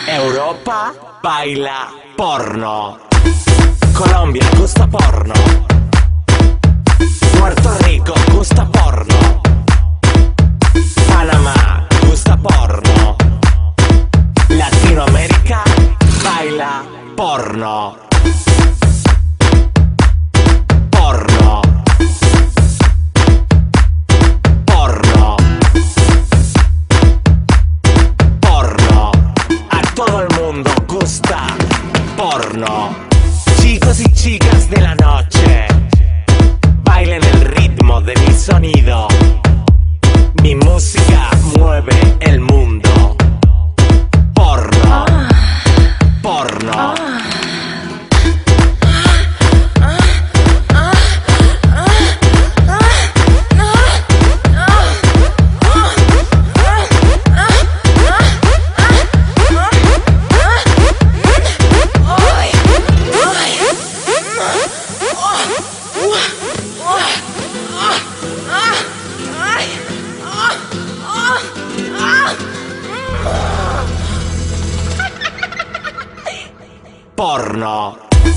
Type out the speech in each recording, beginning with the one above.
Europa baila porno. Colombia gusta porno. Puerto Rico gusta porno. Panamá gusta porno. Latinoamérica baila porno. Porno. Porno. Porno. A todo el mundo gusta porno. Chicos y chicas de la noche, bailen el ritmo de mi sonido. Mi música mueve el mundo. Porno. Porno. Porno.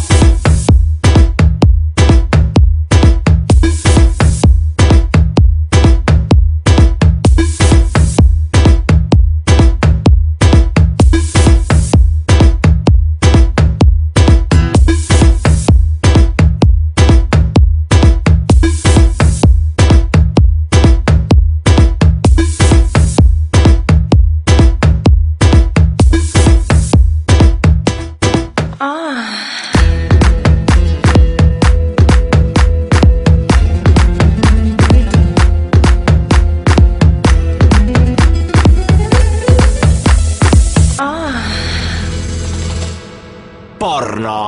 Porno.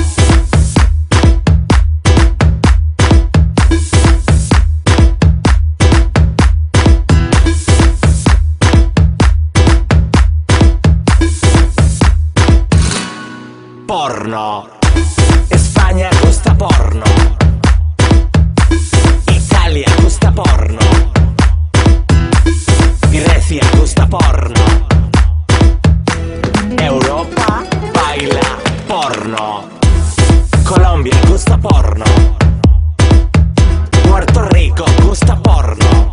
Porno. España gusta porno. Italia gusta porno. Grecia gusta porno. Europa baila porno. Colombia gusta porno. Puerto Rico gusta porno.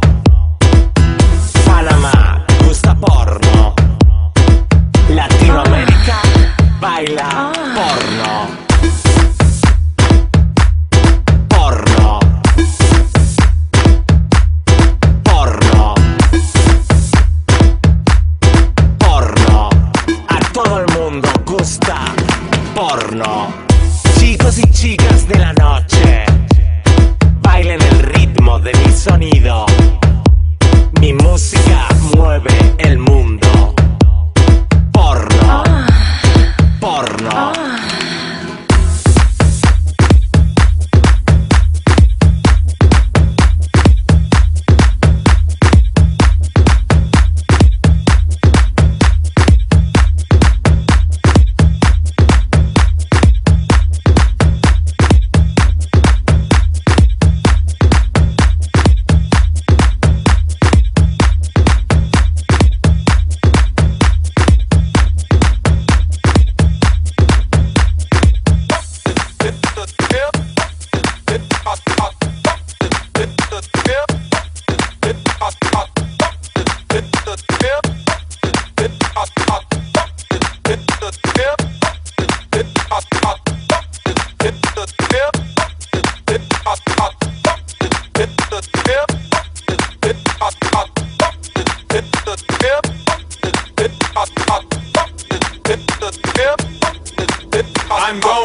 Panamá gusta porno. Latinoamérica baila porno. Porno. Porno. Porno. A todo el mundo gusta porno. Chicos y chicas de la noche,